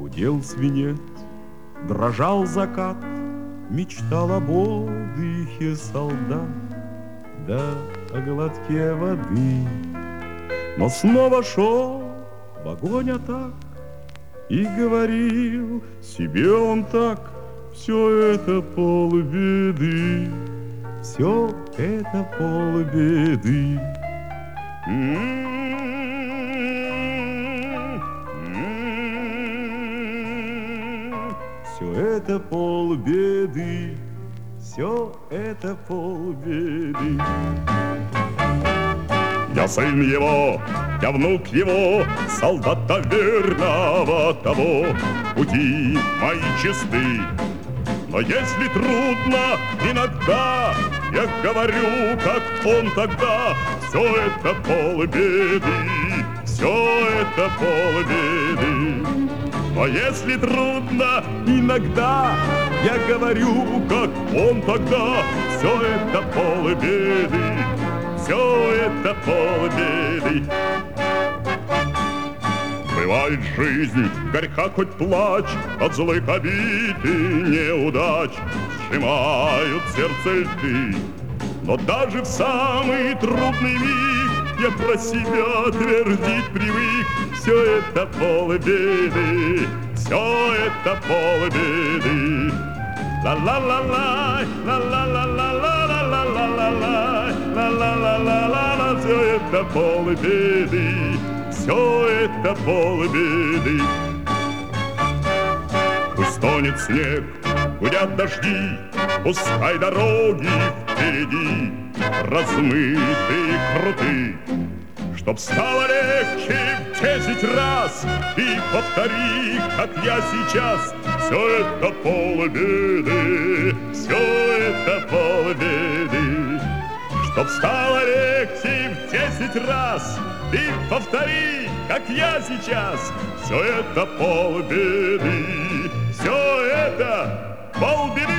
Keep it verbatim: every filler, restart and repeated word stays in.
Гудел свинец, дрожал закат, мечтал об отдыхе солдат, да о глотке воды. Но снова шел в огонь атак и говорил себе он так: все это полбеды, все это полбеды. Все это полбеды, все это полбеды. Я сын его, я внук его, солдата верного того. Пути мои чисты, но если трудно иногда, я говорю, как он тогда: все это полбеды, все это полбеды. Но если трудно иногда, я говорю, как он тогда: все это полбеды, все это полбеды. Бывает жизнь горька, хоть плачь, от злых обид и неудач сжимают сердце льды. Но даже в самый трудный миг я про себя твердить привык: все это полбеды, все это полбеды. Ла-ла-ла-ла, ла-ла-ла-ла-ла-ла-ла-ла-ла, ла-ла-ла-ла-ла, все это полбеды, все это полбеды. Пусть стонет снег, гудят дожди, пускай дороги впереди размытые, круты, чтоб стало легче в десять раз. Ты повтори, как я сейчас: все это полбеды, все это полбеды. Чтоб стало легче в десять раз, ты повтори, как я сейчас: все это полбеды, все это полбеды.